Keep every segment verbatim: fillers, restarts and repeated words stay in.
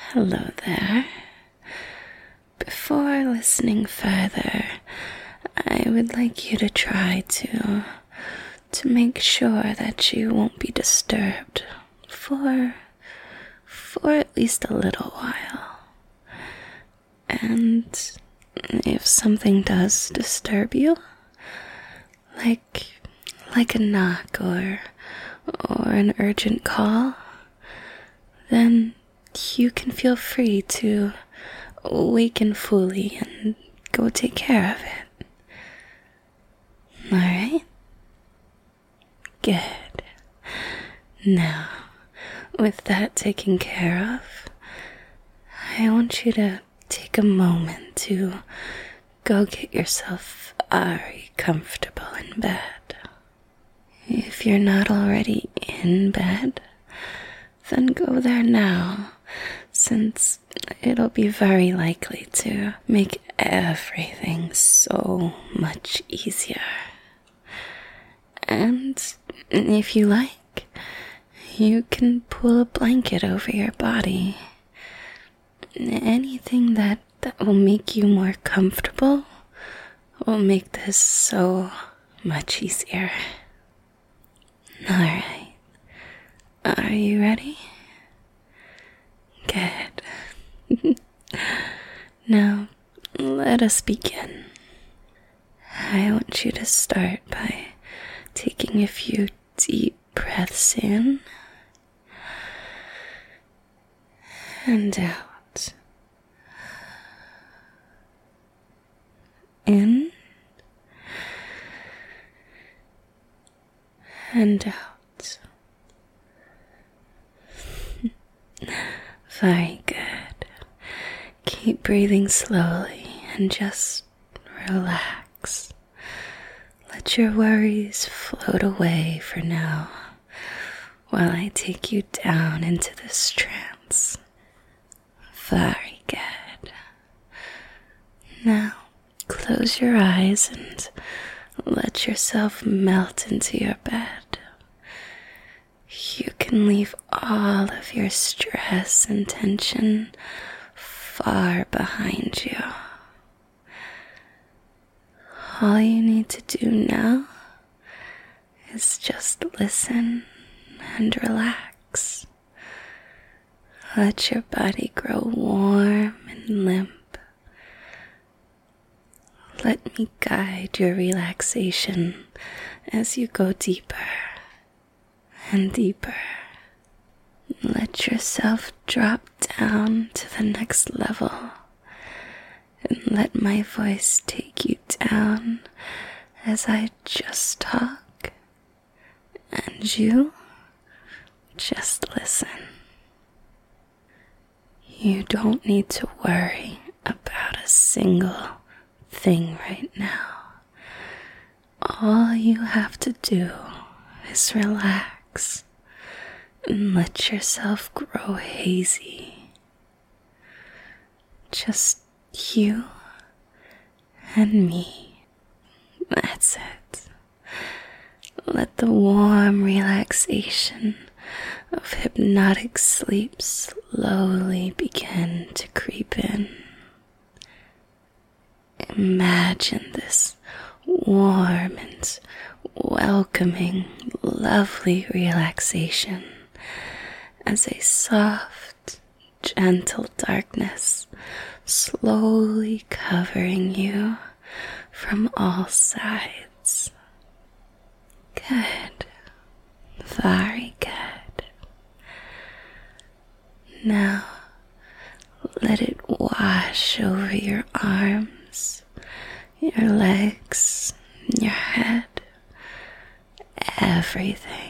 Hello there. Before listening further, I would like you to try to to make sure that you won't be disturbed for for at least a little while. And if something does disturb you, like like a knock or or an urgent call, then you can feel free to awaken fully and go take care of it. Alright? Good. Now, with that taken care of, I want you to take a moment to go get yourself very comfortable in bed. If you're not already in bed, then go there now, since it'll be very likely to make everything so much easier. And if you like, you can pull a blanket over your body. Anything that, that will make you more comfortable will make this so much easier. Alright. Are you ready? Good. Now, let us begin. I want you to start by taking a few deep breaths in and out. In and out. Very good. Keep breathing slowly and just relax. Let your worries float away for now while I take you down into this trance. Very good. Now, close your eyes and let yourself melt into your bed. You can leave all of your stress and tension far behind you. All you need to do now is just listen and relax. Let your body grow warm and limp. Let me guide your relaxation as you go deeper and deeper. Let yourself drop down to the next level and let my voice take you down as I just talk and you just listen. You don't need to worry about a single thing right now. All you have to do is relax and let yourself grow hazy. Just you and me. That's it. Let the warm relaxation of hypnotic sleep slowly begin to creep in. Imagine this warm and welcoming, lovely relaxation as a soft, gentle darkness slowly covering you from all sides. Good. Very good. Now, let it wash over your arms, your legs, your head, everything,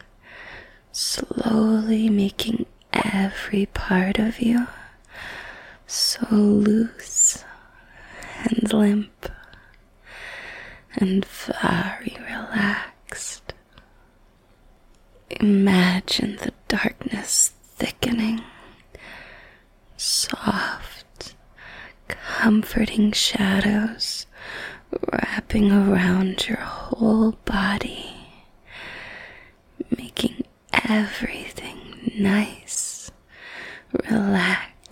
slowly making every part of you so loose and limp and very relaxed. Imagine the darkness thickening, soft, comforting shadows wrapping around your whole body, making everything nice, relaxed,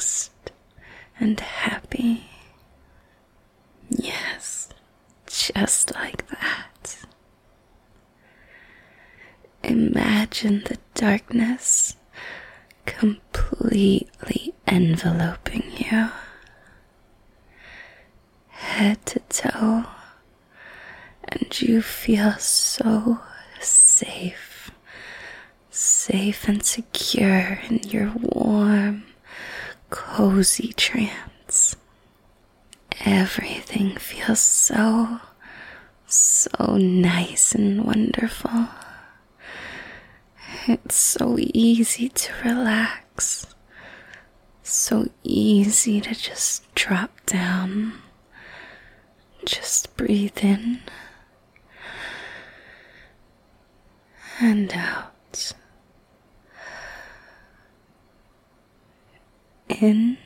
just like that. Imagine the darkness completely enveloping you, head to toe, and you feel so safe, safe and secure in your warm, cozy trance. Everything feels so, so nice and wonderful. It's so easy to relax, so easy to just drop down. Just breathe in and out. In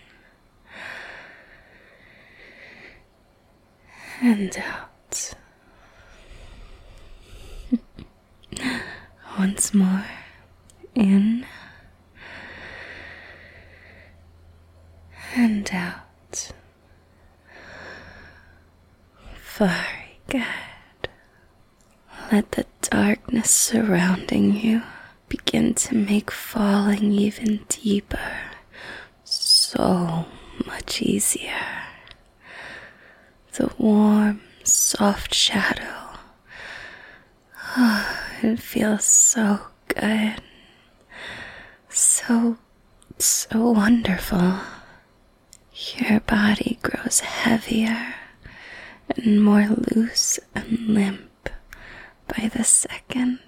and out. Once more. In and out. Very good. Let the darkness surrounding you begin to make falling even deeper so much easier. The warm, soft shadow. Oh, it feels so good. So, so wonderful. Your body grows heavier and more loose and limp by the second.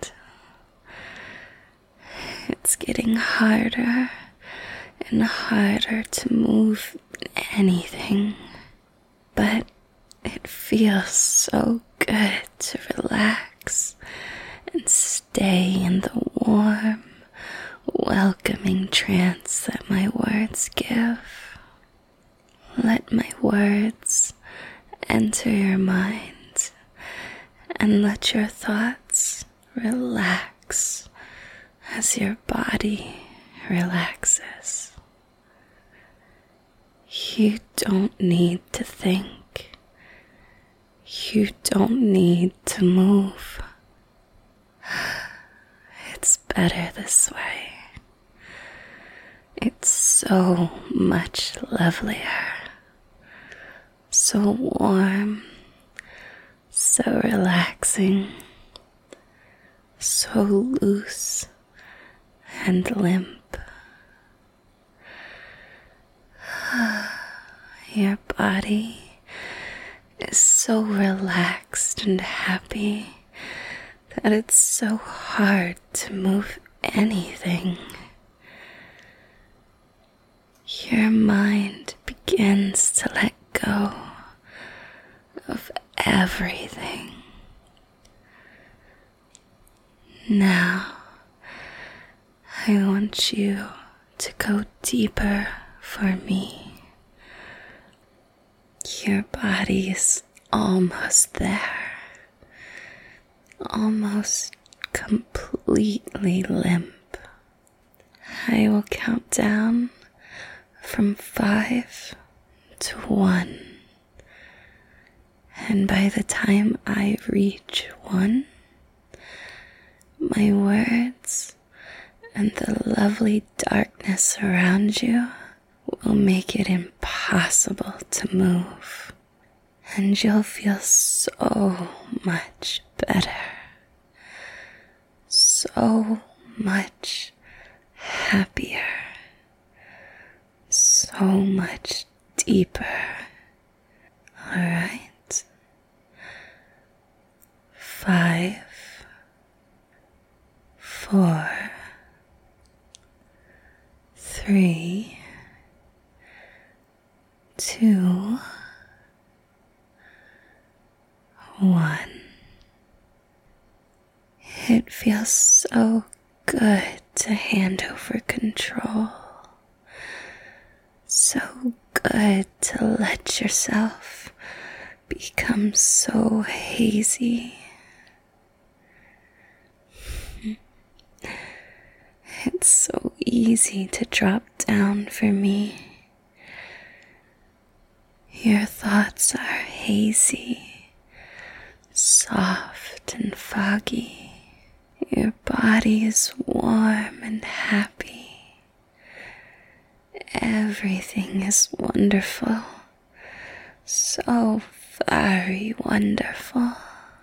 It's getting harder and harder to move anything, but it feels so good to relax and stay in the warm, welcoming trance that my words give. Let my words enter your mind and let your thoughts relax as your body relaxes. You don't need to think. You don't need to move. It's better this way. It's so much lovelier. So warm, so relaxing, so loose and limp. Your body is so relaxed and happy that it's so hard to move anything. Your mind begins to let go of everything. Now, I want you to go deeper for me. Your body is almost there, almost completely limp. I will count down from five to one. And by the time I reach one, my words and the lovely darkness around you will make it impossible to move. And you'll feel so much better. So much happier. So much deeper. Alright? Five, four, three, two, one. It feels so good to hand over control. So good to let yourself become so hazy. It's so easy to drop down for me. Your thoughts are hazy, soft and foggy. Your body is warm and happy. Everything is wonderful, so very wonderful.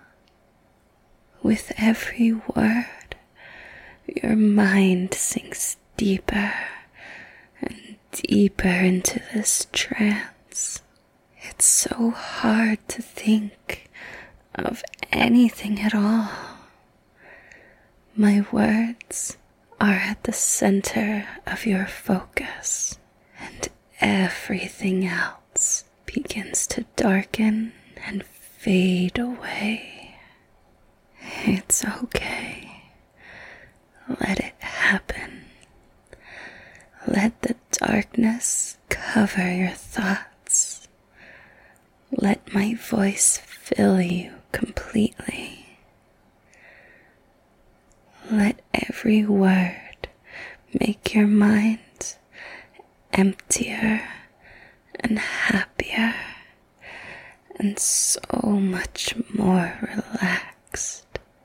With every word, your mind sinks deeper and deeper into this trance. It's so hard to think of anything at all. My words are at the center of your focus, and everything else begins to darken and fade away. It's okay. Let it happen. Let the darkness cover your thoughts. Let my voice fill you completely. Let every word make your mind emptier and happier and so much more relaxed.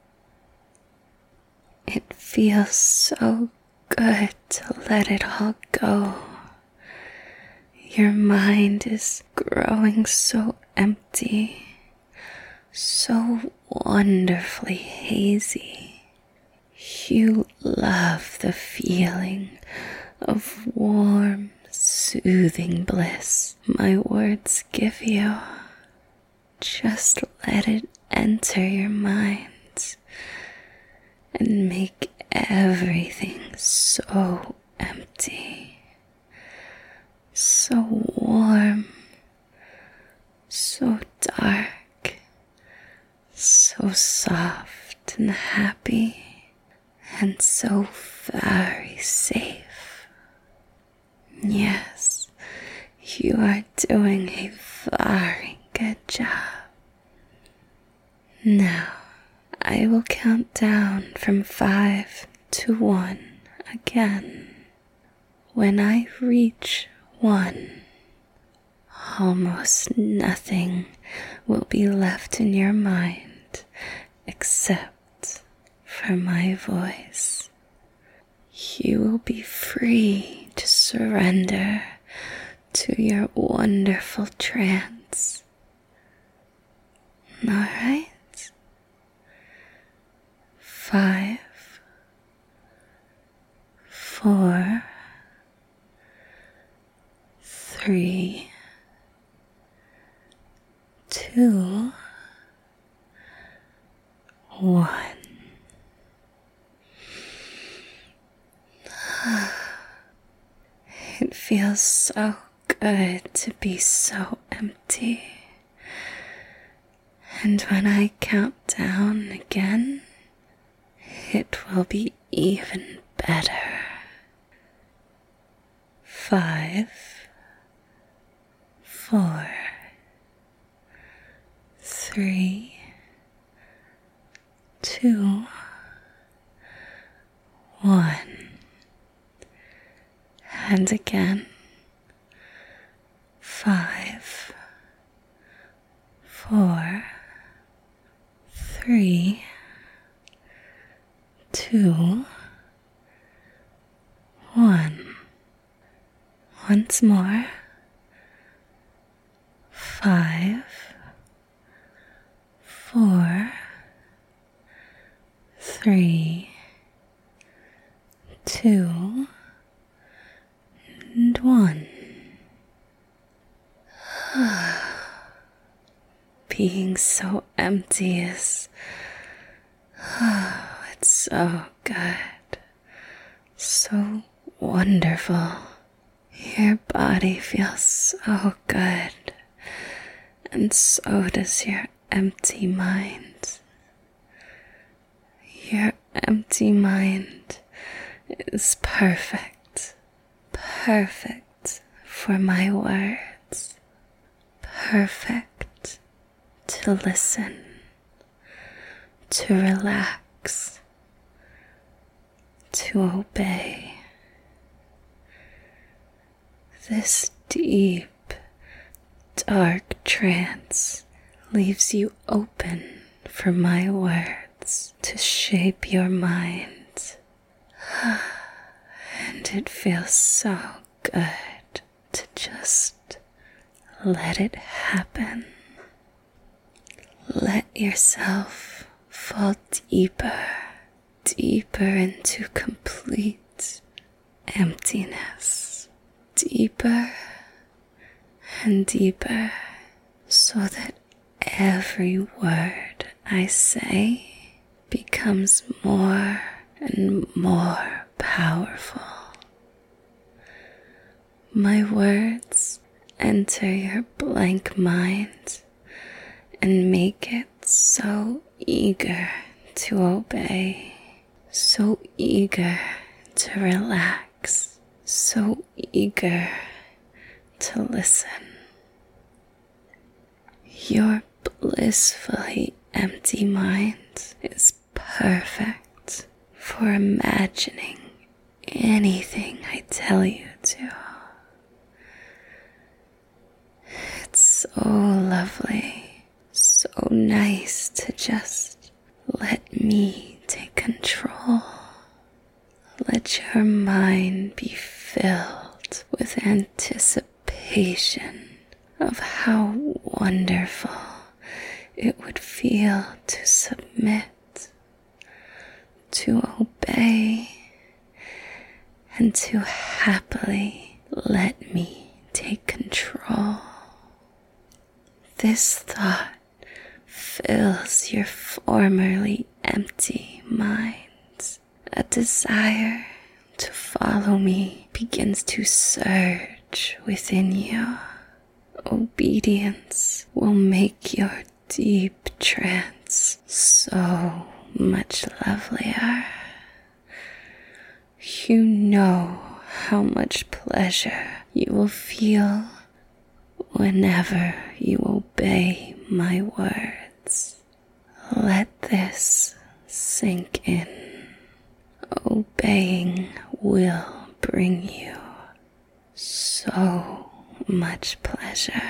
It feels so good to let it all go. Your mind is growing so empty, so wonderfully hazy. You love the feeling of warm, soothing bliss my words give you. Just let it enter your mind and make everything so empty, so warm, so dark, so soft and happy, and so very safe. Yes, you are doing a very good job. Now, I will count down from five to one again. When I reach one, almost nothing will be left in your mind except for my voice. You will be free to surrender to your wonderful trance. All right? Five, four, three, two, one. It feels so good to be so empty. And when I count down again, it will be even better. Five, four, three, two, one. And again. Five, four, three, two, one. Once more. Five, four, three, two, and one. Being so empty is, oh, it's so good, so wonderful. Your body feels so good, and so does your empty mind. Your empty mind is perfect, perfect for my words, perfect to listen, to relax, to obey. This deep, dark trance leaves you open for my words to shape your mind. And it feels so good to just let it happen. Let yourself fall deeper, deeper into complete emptiness. Deeper and deeper, so that every word I say becomes more and more powerful. My words enter your blank mind and make it so eager to obey, so eager to relax, so eager to listen. Your blissfully empty mind is perfect for imagining anything I tell you to. It's so lovely, so nice to just let me take control. Let your mind be filled with anticipation of how wonderful it would feel to submit, to obey, and to happily let me take control. This thought fills your formerly empty mind. A desire to follow me begins to surge within you. Obedience will make your deep trance so much lovelier. You know how much pleasure you will feel whenever you obey my words. Let this sink in. Obeying will bring you so much pleasure.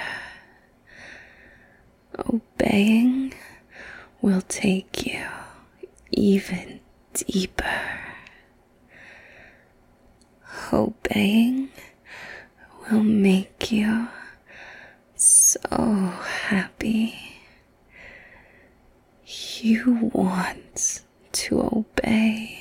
Obeying will take you even deeper. Obeying will make you so happy. You want to obey.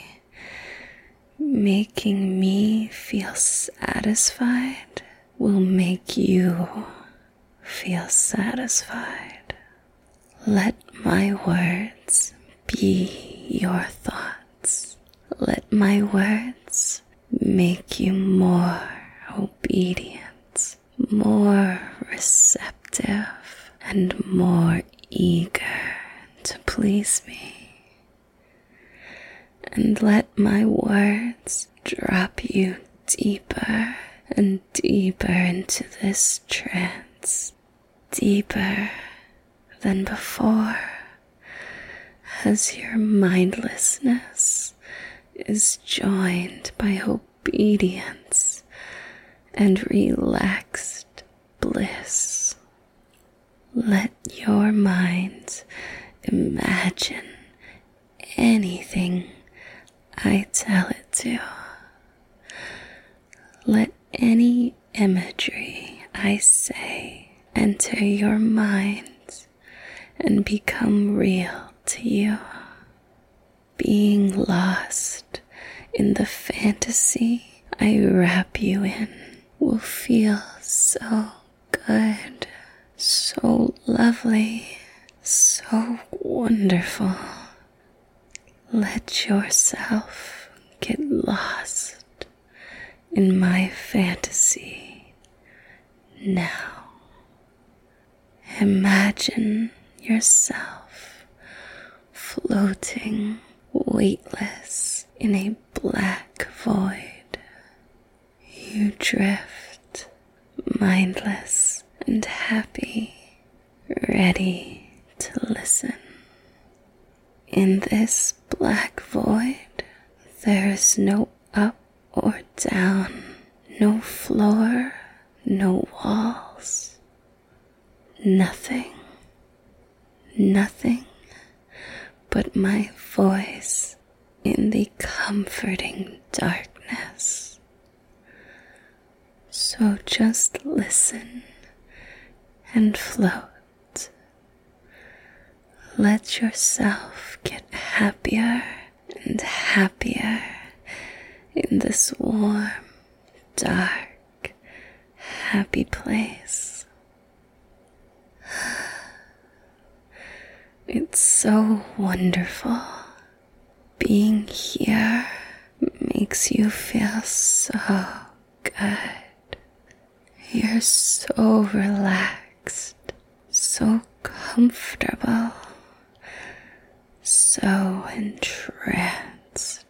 Making me feel satisfied will make you feel satisfied. Let my words be your thoughts. Let my words make you more obedient, more receptive, and more eager to please me. And let my words drop you deeper and deeper into this trance, deeper than before, as your mindlessness is joined by obedience and relaxed bliss. Let your mind imagine anything I tell it to. Let any imagery I say enter your mind and become real to you. Being lost in the fantasy I wrap you in will feel so good, so lovely, so wonderful. Let yourself get lost in my fantasy now. Imagine yourself floating weightless in a black void. You drift, mindless and happy, ready to listen. In this black void, there is no up or down, no floor, no walls. Nothing, nothing but my voice in the comforting darkness. So just listen and float. Let yourself get happier and happier in this warm, dark, happy place. It's so wonderful. Being here makes you feel so good. You're so relaxed, so comfortable, so entranced.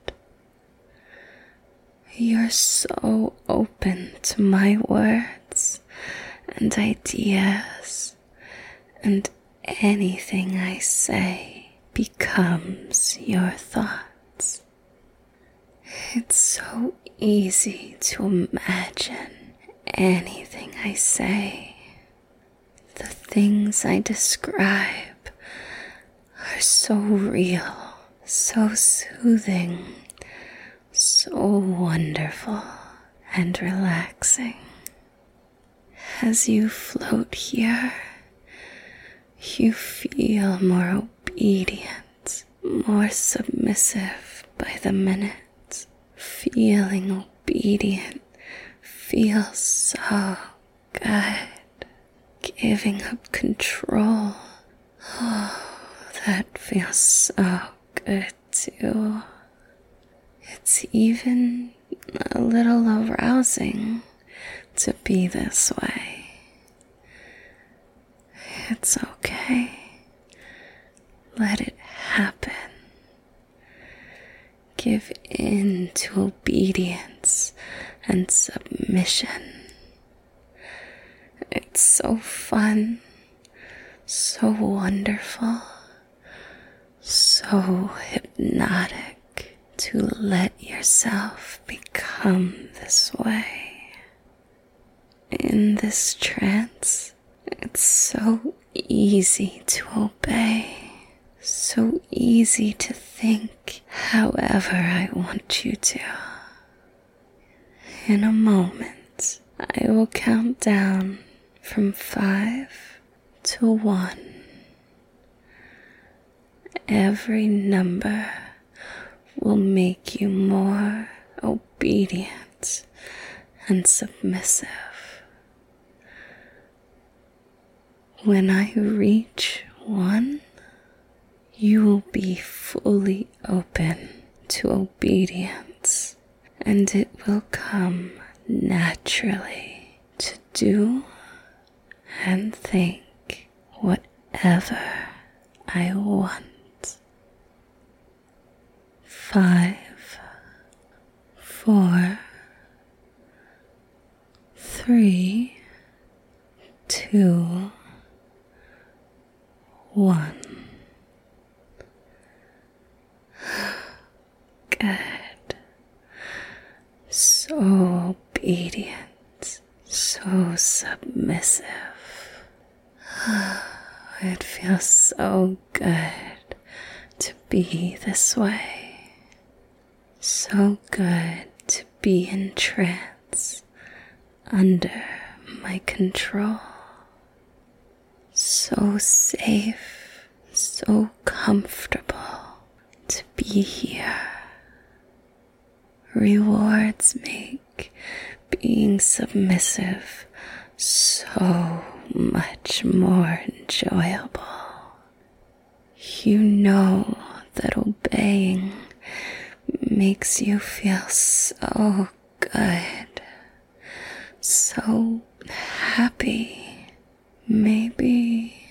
You're so open to my words and ideas, and anything I say becomes your thoughts. It's so easy to imagine anything I say. The things I describe are so real, so soothing, so wonderful and relaxing. As you float here, you feel more obedient, more submissive by the minute. Feeling obedient feels so good. Giving up control, oh, that feels so good too. It's even a little arousing to be this way. It's okay. Let it happen. Give in to obedience and submission. It's so fun, so wonderful, so hypnotic to let yourself become this way. In this trance, it's so easy to obey, so easy to think however I want you to. In a moment, I will count down from five to one. Every number will make you more obedient and submissive. When I reach one, you will be fully open to obedience, and it will come naturally to do and think whatever I want. Five, four, three, two, one. Good. So obedient, so submissive. It feels so good to be this way. So good to be in trance, under my control. So safe, so comfortable to be here. Rewards make being submissive so much more enjoyable. You know that obeying makes you feel so good, so happy, maybe,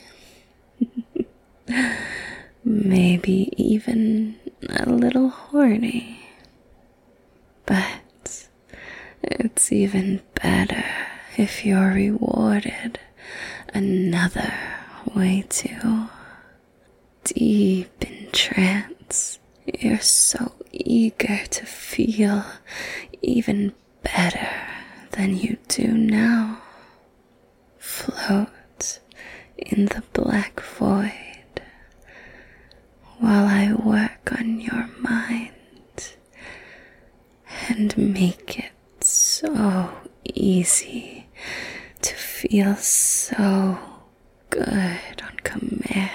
maybe even a little horny. But it's even better if you're rewarded another way too. Deep in trance, you're so eager to feel even better than you do now. Float in the black void while I easy to feel so good on command.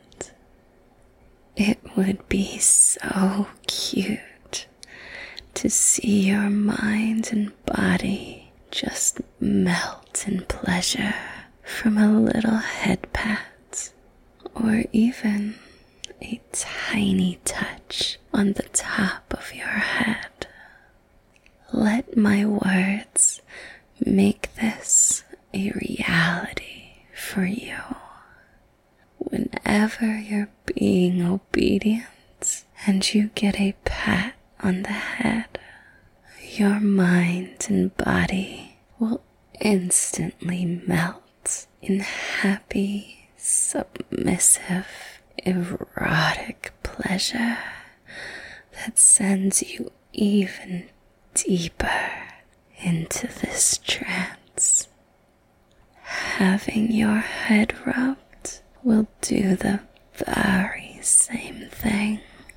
It would be so cute to see your mind and body just melt in pleasure from a little head pat, or even a tiny touch on the top of your head. Let my words make this a reality for you. Whenever you're being obedient and you get a pat on the head, your mind and body will instantly melt in happy, submissive, erotic pleasure that sends you even deeper into this trance. Having your head rubbed will do the very same thing.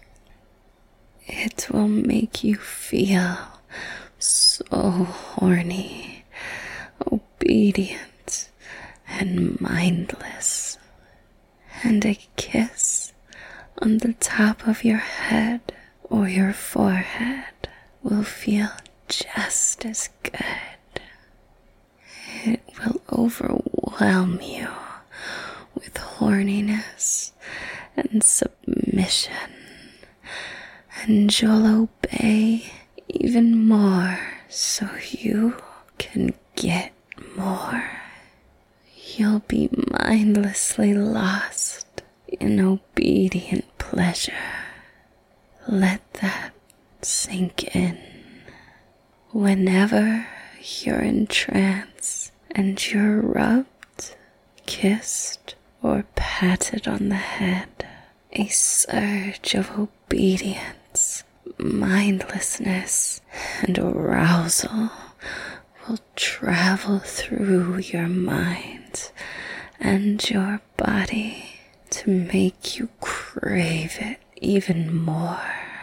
It will make you feel so horny, obedient, and mindless. And a kiss on the top of your head or your forehead will feel just as good. It will overwhelm you with horniness and submission, and you'll obey even more so you can get more. You'll be mindlessly lost in obedient pleasure. Let that sink in. Whenever you're in trance and you're rubbed, kissed, or patted on the head, a surge of obedience, mindlessness, and arousal will travel through your mind and your body to make you crave it even more.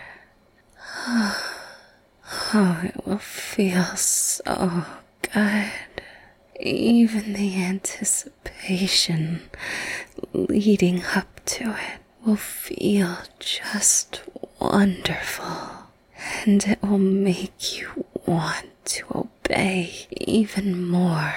Oh, it will feel so good. Even the anticipation leading up to it will feel just wonderful, and it will make you want to obey even more.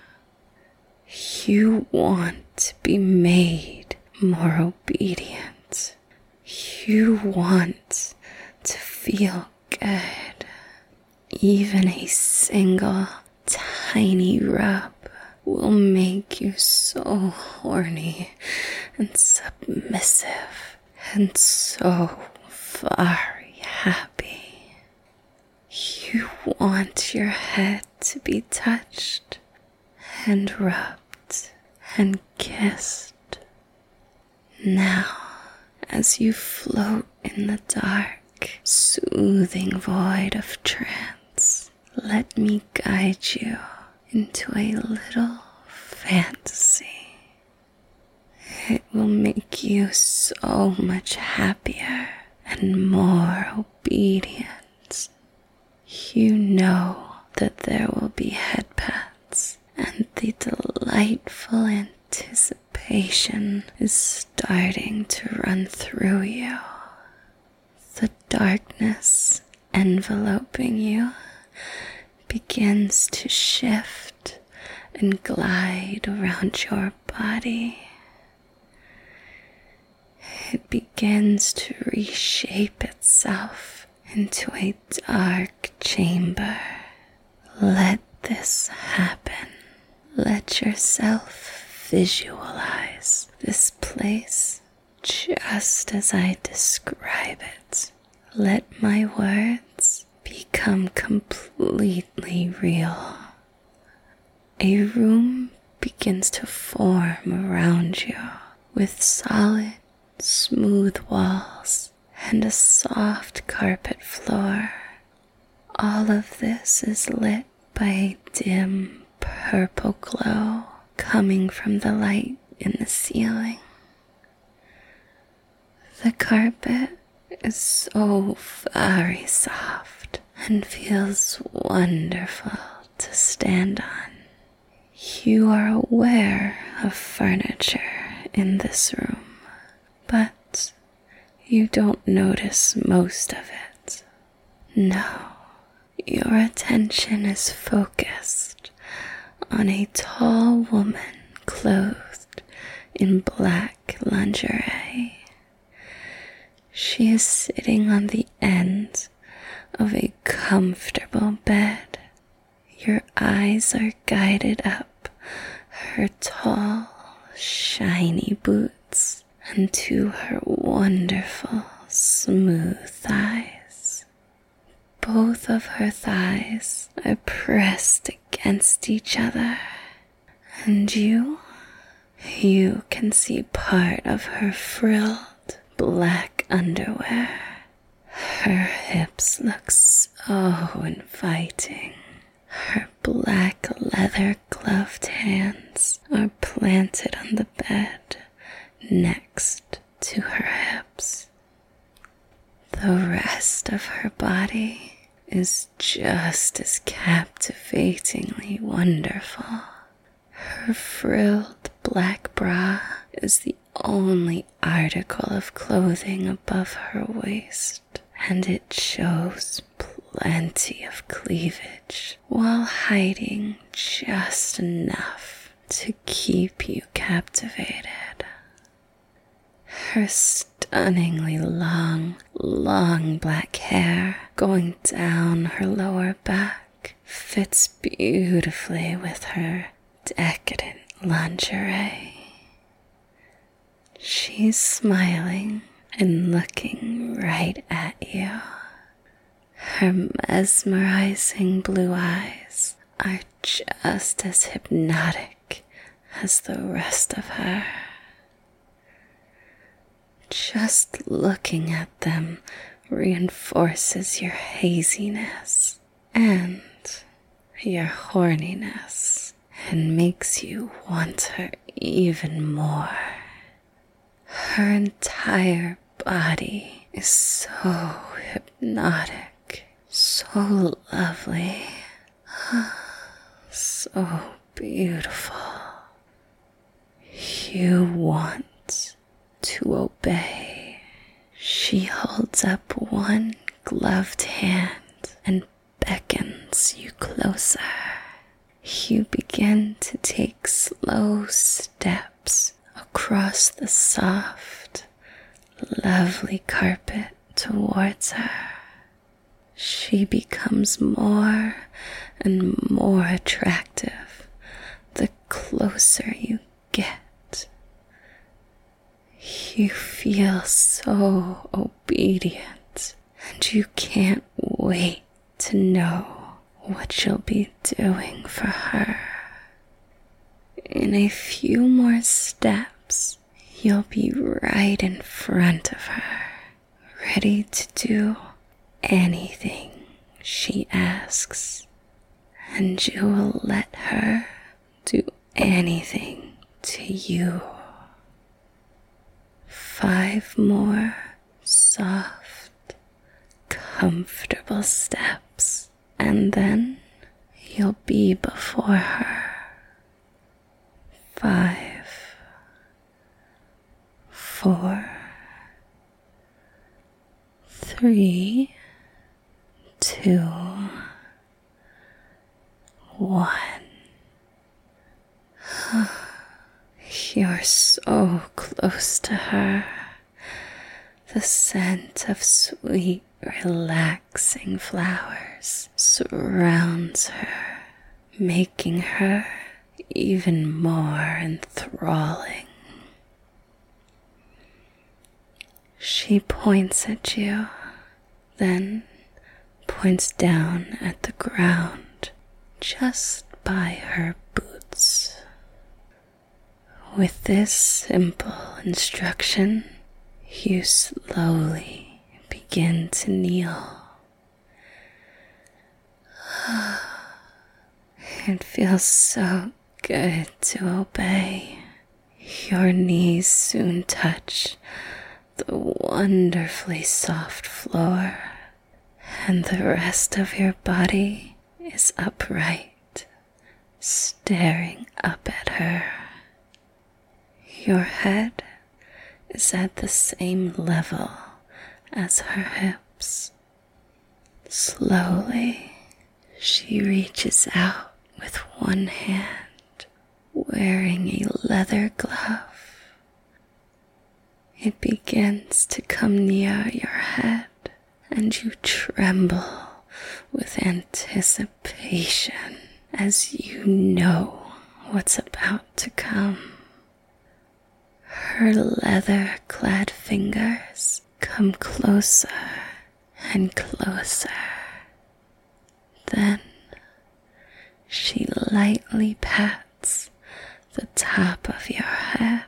You want to be made more obedient. You want to feel good. Even a single tiny rub will make you so horny and submissive and so very happy. You want your head to be touched and rubbed and kissed. Now, as you float in the dark, soothing void of trance, let me guide you into a little fantasy. It will make you so much happier and more obedient. You know that there will be head pats, and the delightful anticipation is starting to run through you. The darkness enveloping you begins to shift and glide around your body. It begins to reshape itself into a dark chamber. Let this happen. Let yourself visualize this place just as I describe it. Let my words become completely real. A room begins to form around you with solid, smooth walls and a soft carpet floor. All of this is lit by a dim purple glow coming from the light in the ceiling. The carpet is so very soft and feels wonderful to stand on. You are aware of furniture in this room, but you don't notice most of it. No, your attention is focused on a tall woman clothed in black lingerie. She is sitting on the end of a comfortable bed. Your eyes are guided up her tall, shiny boots and to her wonderful, smooth thighs. Both of her thighs are pressed against each other, and you, you can see part of her frilled black underwear. Her hips look so inviting. Her black leather-gloved hands are planted on the bed next to her hips. The rest of her body is just as captivatingly wonderful. Her frilled black bra is the only article of clothing above her waist, and it shows plenty of cleavage while hiding just enough to keep you captivated. Her stunningly long, long black hair going down her lower back fits beautifully with her decadent lingerie. She's smiling and looking right at you. Her mesmerizing blue eyes are just as hypnotic as the rest of her. Just looking at them reinforces your haziness and your horniness and makes you want her even more. Her entire body is so hypnotic, so lovely, so beautiful. You want to obey. She holds up one gloved hand and beckons you closer. You begin to take slow steps across the soft, lovely carpet towards her. She becomes more and more attractive the closer you get. You feel so obedient, and you can't wait to know what you'll be doing for her. In a few more steps, you'll be right in front of her, ready to do anything she asks, and you will let her do anything to you. Five more soft, comfortable steps, and then you'll be before her. Five, four, three, two, one. You're so close to her. The scent of sweet, relaxing flowers surrounds her, making her even more enthralling. She points at you, then points down at the ground just by her boots. With this simple instruction, you slowly begin to kneel. It feels so good to obey. Your knees soon touch the wonderfully soft floor, and the rest of your body is upright staring up at her. Your head is at the same level as her hips. Slowly, she reaches out with one hand, wearing a leather glove. It begins to come near your head, and you tremble with anticipation as you know what's about to come. Her leather-clad fingers come closer and closer. Then she lightly pats the top of your head.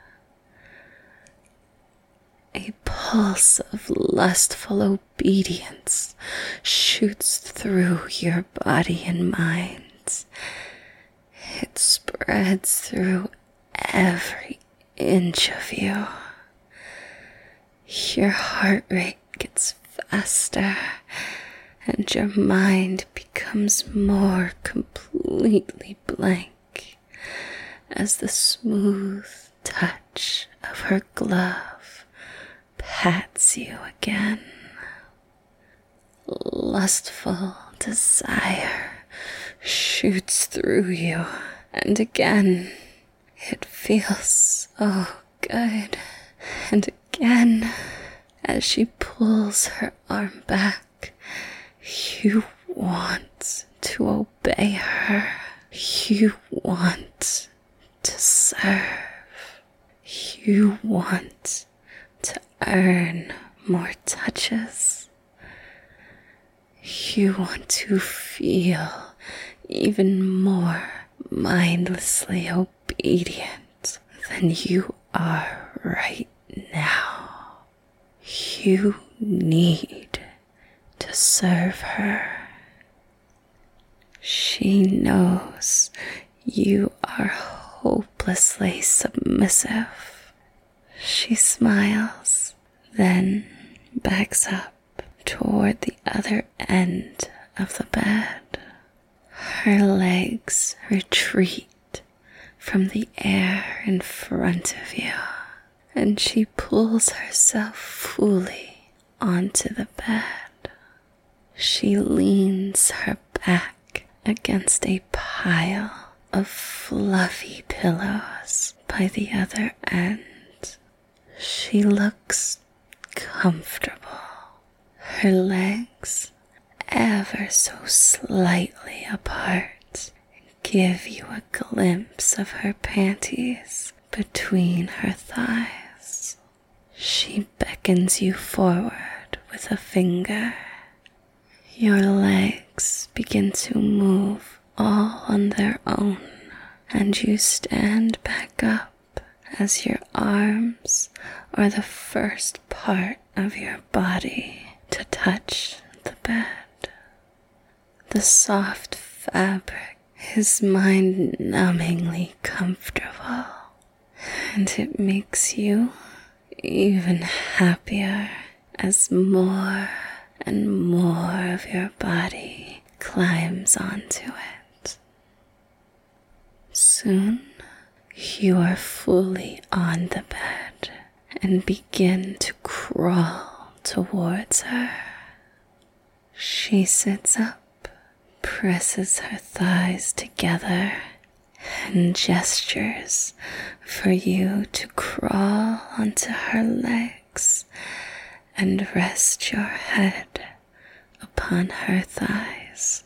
A pulse of lustful obedience shoots through your body and mind. It spreads through every inch of you. Your heart rate gets faster, and your mind becomes more completely blank as the smooth touch of her glove pats you again. Lustful desire shoots through you, and again it feels so good. And again, as she pulls her arm back, you want to obey her. You want to serve. You want to earn more touches. You want to feel even more mindlessly obedient than you are right now. You need to serve her. She knows you are hopelessly submissive. She smiles, then backs up toward the other end of the bed. Her legs retreat from the air in front of you, and she pulls herself fully onto the bed. She leans her back against a pile of fluffy pillows by the other end. She looks comfortable. Her legs, ever so slightly apart, give you a glimpse of her panties between her thighs. She beckons you forward with a finger. Your legs begin to move all on their own, and you stand back up as your arms are the first part of your body to touch the bed. The soft fabric is mind-numbingly comfortable, and it makes you even happier as more and more of your body climbs onto it. Soon, you are fully on the bed and begin to crawl towards her. She sits up, presses her thighs together, and gestures for you to crawl onto her legs and rest your head upon her thighs.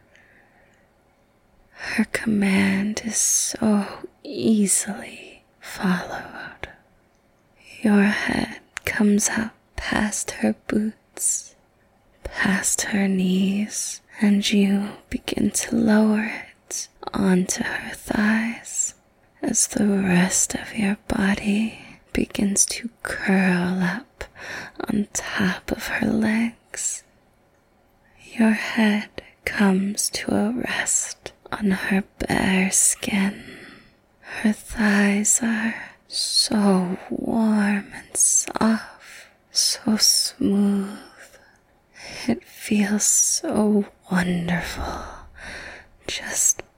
Her command is so easily followed. Your head comes up past her boots, past her knees, and you begin to lower it onto her thighs as the rest of your body begins to curl up on top of her legs. Your head comes to a rest on her bare skin. Her thighs are so warm and soft, so smooth. It feels so wonderful just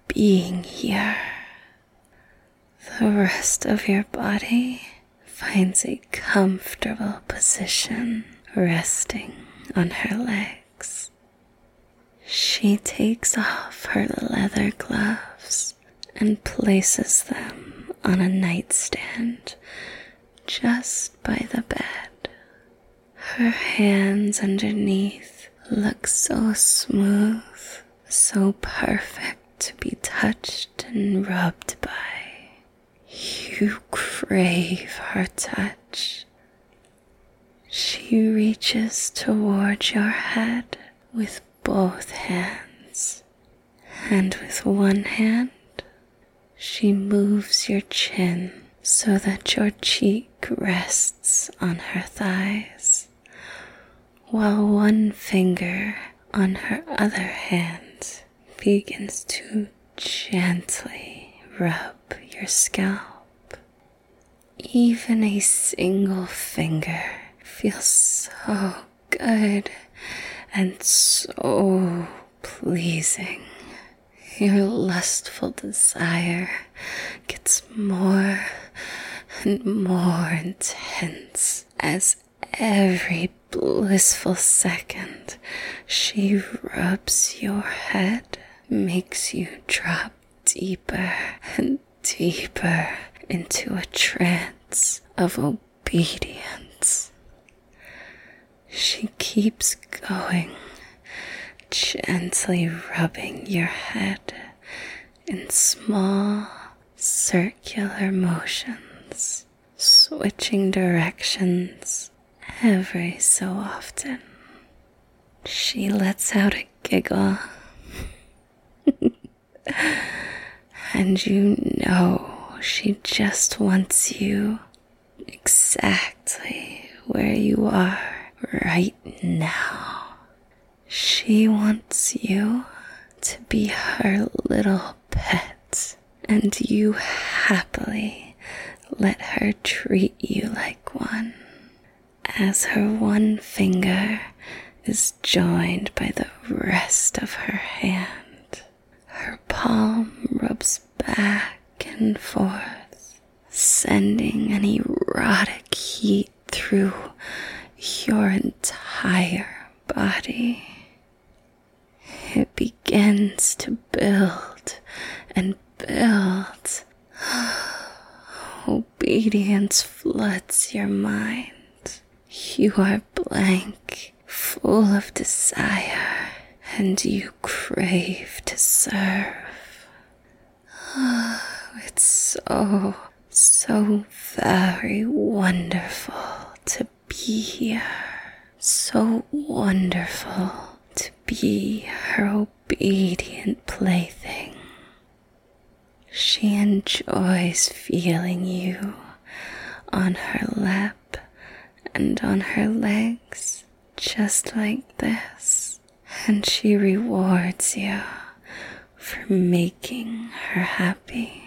being here. The rest of your body finds a comfortable position resting on her legs. She takes off her leather gloves and places them on a nightstand just by the bed. Her hands underneath look so smooth, so perfect to be touched and rubbed by. You crave her touch. She reaches towards your head with both hands, and with one hand, she moves your chin so that your cheek rests on her thighs, while one finger on her other hand begins to gently rub your scalp. Even a single finger feels so good and so pleasing. Your lustful desire gets more and more intense as every blissful second she rubs your head, makes you drop deeper and deeper into a trance of obedience. She keeps going, gently rubbing your head in small circular motions, switching directions every so often. She lets out a giggle, and you know she just wants you exactly where you are right now. She wants you to be her little pet, and you happily let her treat you like one, as her one finger is joined by the rest of her hand. Her palm rubs back and forth, sending an erotic heat through your entire body. It begins to build and build. Obedience floods your mind. You are blank, full of desire, and you crave to serve. It's so, so very wonderful to be here. So wonderful to be her obedient plaything. She enjoys feeling you on her lap and on her legs, just like this, and she rewards you for making her happy.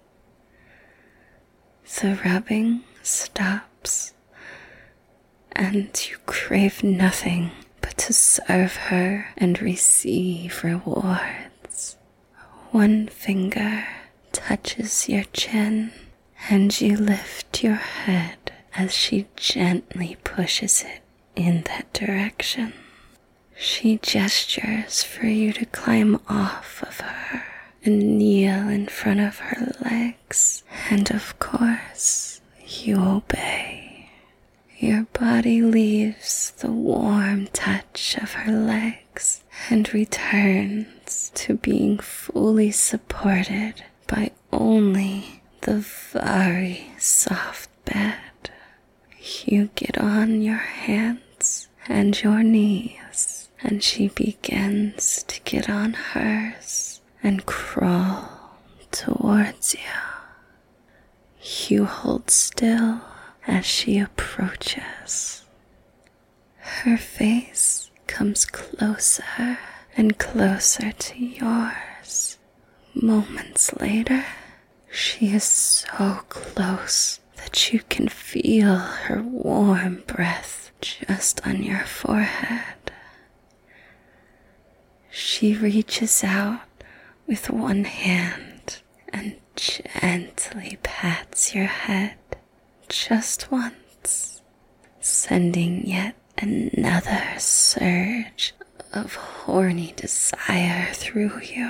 The rubbing stops, and you crave nothing but to serve her and receive rewards. One finger touches your chin, and you lift your head as she gently pushes it in that direction. She gestures for you to climb off of her and kneel in front of her legs, and of course, you obey. Your body leaves the warm touch of her legs and returns to being fully supported by only the very soft bed. You get on your hands and your knees, and she begins to get on hers and crawl towards you. You hold still as she approaches. Her face comes closer and closer to yours. Moments later, she is so close that you can feel her warm breath just on your forehead. She reaches out with one hand and gently pats your head just once, sending yet another surge of horny desire through you,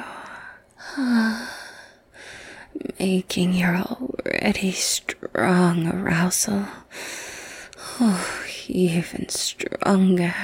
making your already strong arousal oh, even stronger.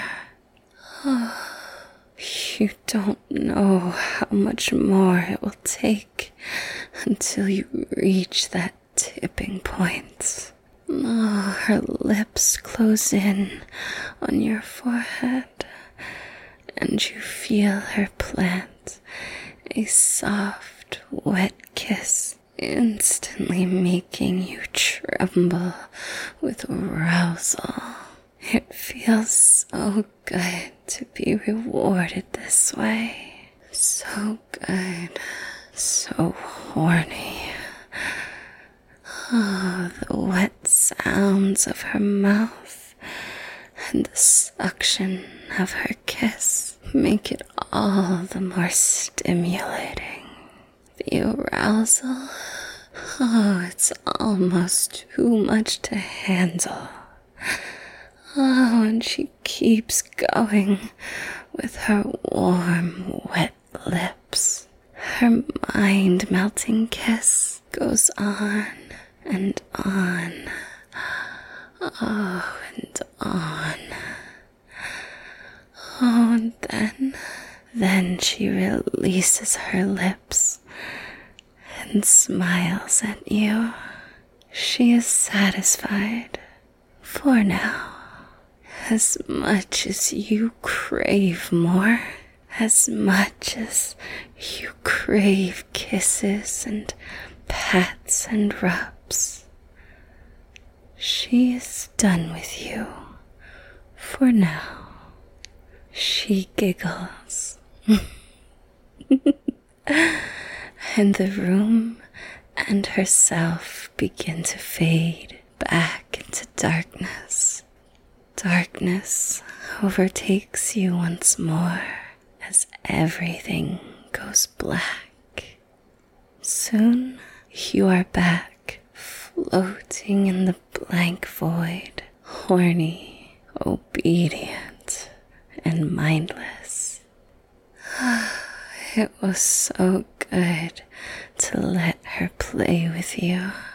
You don't know how much more it will take until you reach that tipping point. Oh, her lips close in on your forehead, and you feel her plant a soft, wet kiss, instantly making you tremble with arousal. It feels so good to be rewarded this way. So good, so horny. Oh, the wet sounds of her mouth and the suction of her kiss make it all the more stimulating. The arousal, oh, it's almost too much to handle. Oh, and she keeps going with her warm, wet lips. Her mind-melting kiss goes on and on. Oh, and on. Oh, and then, then she releases her lips and smiles at you. She is satisfied for now. As much as you crave more, as much as you crave kisses and pats and rubs, she is done with you for now. She giggles. And the room and herself begin to fade back into darkness. Darkness overtakes you once more as everything goes black. Soon you are back, floating in the blank void, horny, obedient, and mindless. It was so good to let her play with you.